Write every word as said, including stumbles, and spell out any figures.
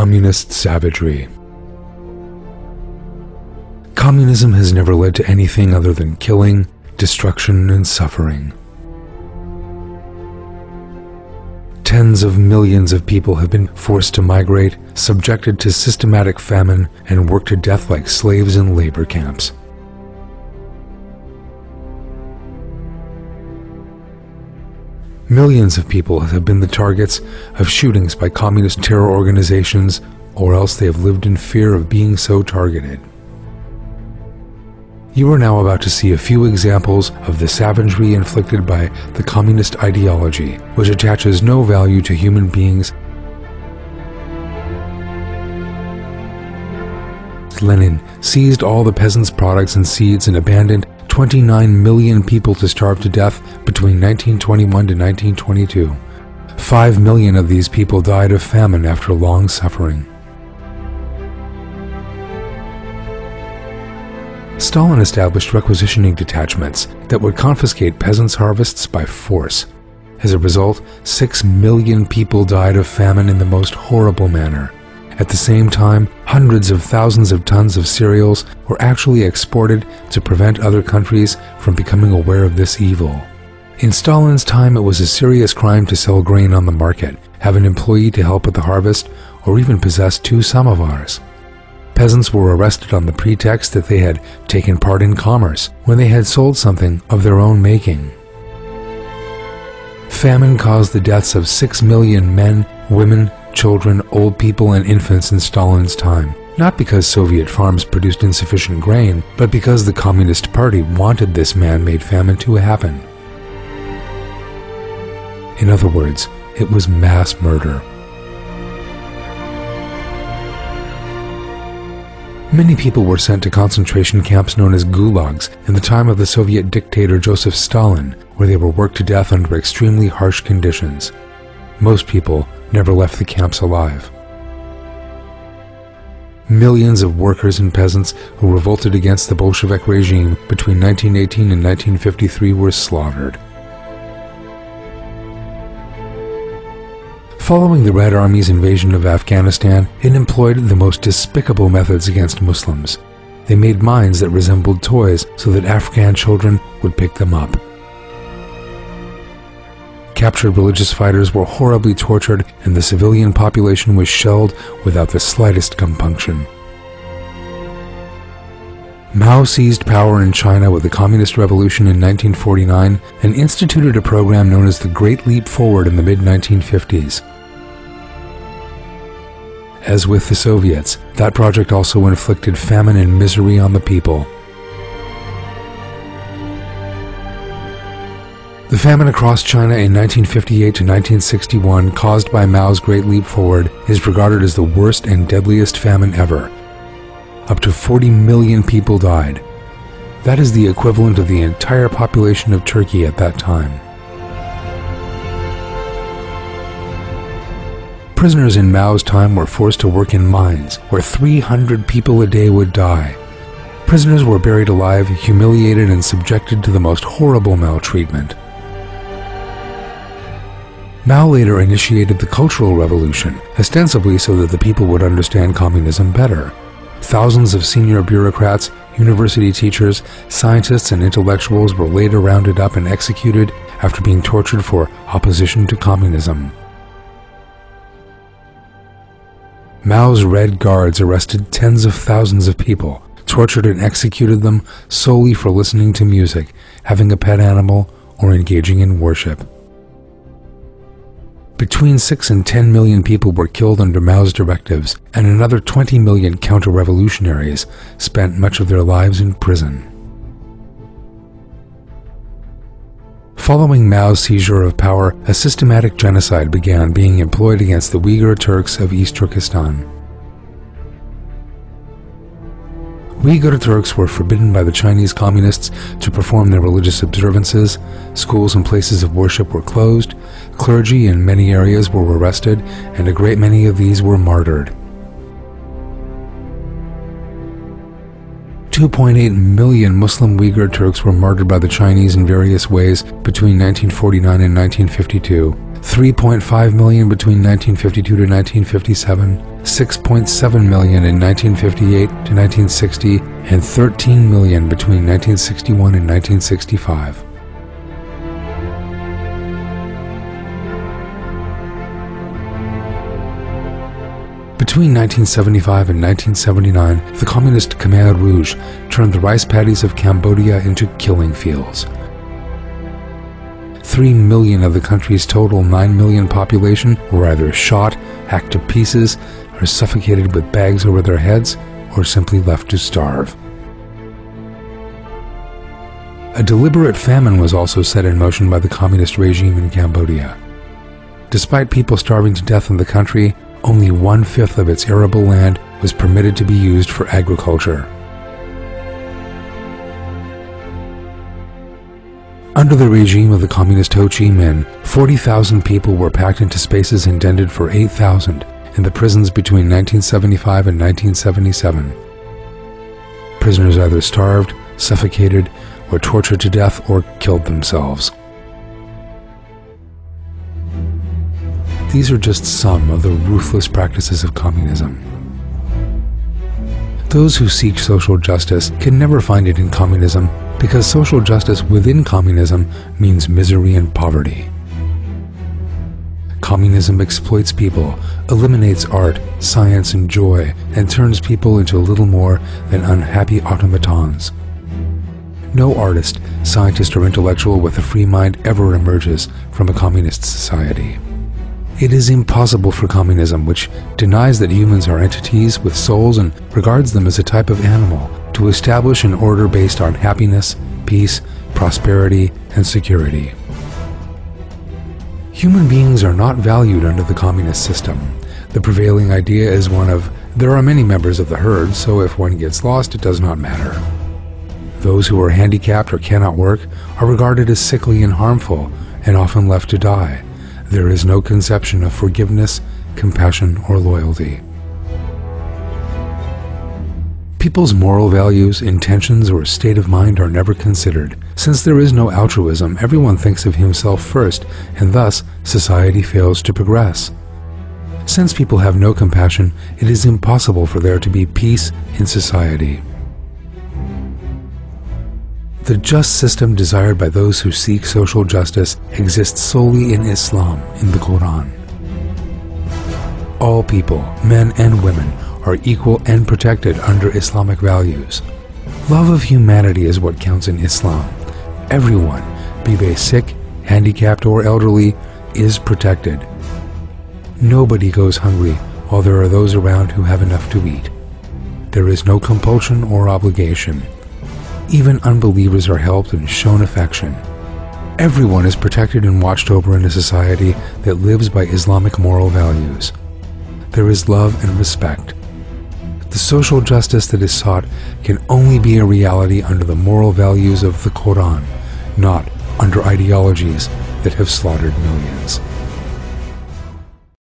Communist savagery. Communism has never led to anything other than killing, destruction, and suffering. Tens of millions of people have been forced to migrate, subjected to systematic famine, and worked to death like slaves in labor camps. Millions of people have been the targets of shootings by communist terror organizations, or else they have lived in fear of being so targeted. You are now about to see a few examples of the savagery inflicted by the communist ideology, which attaches no value to human beings. Lenin seized all the peasants' products and seeds and abandoned twenty-nine million people to starve to death between nineteen twenty-one to nineteen twenty-two. Five million of these people died of famine after long suffering. Stalin established requisitioning detachments that would confiscate peasants' harvests by force. As a result, six million people died of famine in the most horrible manner. At the same time, hundreds of thousands of tons of cereals were actually exported to prevent other countries from becoming aware of this evil. In Stalin's time, it was a serious crime to sell grain on the market, have an employee to help with the harvest, or even possess two samovars. Peasants were arrested on the pretext that they had taken part in commerce when they had sold something of their own making. Famine caused the deaths of six million men, women, children, old people, and infants in Stalin's time, not because Soviet farms produced insufficient grain, but because the Communist Party wanted this man-made famine to happen. In other words, it was mass murder. Many people were sent to concentration camps known as gulags in the time of the Soviet dictator Joseph Stalin, where they were worked to death under extremely harsh conditions. Most people never left the camps alive. Millions of workers and peasants who revolted against the Bolshevik regime between nineteen eighteen and nineteen fifty-three were slaughtered. Following the Red Army's invasion of Afghanistan, it employed the most despicable methods against Muslims. They made mines that resembled toys so that Afghan children would pick them up. Captured religious fighters were horribly tortured, and the civilian population was shelled without the slightest compunction. Mao seized power in China with the Communist Revolution in nineteen forty-nine and instituted a program known as the Great Leap Forward in the mid nineteen fifties. As with the Soviets, that project also inflicted famine and misery on the people. The famine across China in nineteen fifty-eight to nineteen sixty-one, caused by Mao's Great Leap Forward, is regarded as the worst and deadliest famine ever. Up to forty million people died. That is the equivalent of the entire population of Turkey at that time. Prisoners in Mao's time were forced to work in mines, where three hundred people a day would die. Prisoners were buried alive, humiliated, and subjected to the most horrible maltreatment. Mao later initiated the Cultural Revolution, ostensibly so that the people would understand communism better. Thousands of senior bureaucrats, university teachers, scientists, and intellectuals were later rounded up and executed after being tortured for opposition to communism. Mao's Red Guards arrested tens of thousands of people, tortured and executed them solely for listening to music, having a pet animal, or engaging in worship. Between six and ten million people were killed under Mao's directives, and another twenty million counter-revolutionaries spent much of their lives in prison. Following Mao's seizure of power, a systematic genocide began being employed against the Uyghur Turks of East Turkestan. Uyghur Turks were forbidden by the Chinese communists to perform their religious observances, schools and places of worship were closed, clergy in many areas were arrested, and a great many of these were martyred. two point eight million Muslim Uyghur Turks were martyred by the Chinese in various ways between nineteen forty-nine and nineteen fifty-two. three point five million between nineteen fifty-two to nineteen fifty-seven, six point seven million in nineteen fifty-eight to nineteen sixty, and thirteen million between nineteen sixty-one and nineteen sixty-five. Between nineteen seventy-five and nineteen seventy-nine, the communist Khmer Rouge turned the rice paddies of Cambodia into killing fields. Three million of the country's total nine million population were either shot, hacked to pieces, or suffocated with bags over their heads, or simply left to starve. A deliberate famine was also set in motion by the communist regime in Cambodia. Despite people starving to death in the country, only one-fifth of its arable land was permitted to be used for agriculture. Under the regime of the communist Ho Chi Minh, forty thousand people were packed into spaces intended for eight thousand in the prisons between nineteen seventy-five and nineteen seventy-seven. Prisoners either starved, suffocated, or tortured to death or killed themselves. These are just some of the ruthless practices of communism. Those who seek social justice can never find it in communism because social justice within communism means misery and poverty. Communism exploits people, eliminates art, science, and joy, and turns people into little more than unhappy automatons. No artist, scientist, or intellectual with a free mind ever emerges from a communist society. It is impossible for communism, which denies that humans are entities with souls and regards them as a type of animal, to establish an order based on happiness, peace, prosperity, and security. Human beings are not valued under the communist system. The prevailing idea is one of, there are many members of the herd, so if one gets lost, it does not matter. Those who are handicapped or cannot work are regarded as sickly and harmful, and often left to die. There is no conception of forgiveness, compassion, or loyalty. People's moral values, intentions, or state of mind are never considered. Since there is no altruism, everyone thinks of himself first, and thus society fails to progress. Since people have no compassion, it is impossible for there to be peace in society. The just system desired by those who seek social justice exists solely in Islam, in the Quran. All people, men and women, are equal and protected under Islamic values. Love of humanity is what counts in Islam. Everyone, be they sick, handicapped, or elderly, is protected. Nobody goes hungry while there are those around who have enough to eat. There is no compulsion or obligation. Even unbelievers are helped and shown affection. Everyone is protected and watched over in a society that lives by Islamic moral values. There is love and respect. The social justice that is sought can only be a reality under the moral values of the Quran, not under ideologies that have slaughtered millions.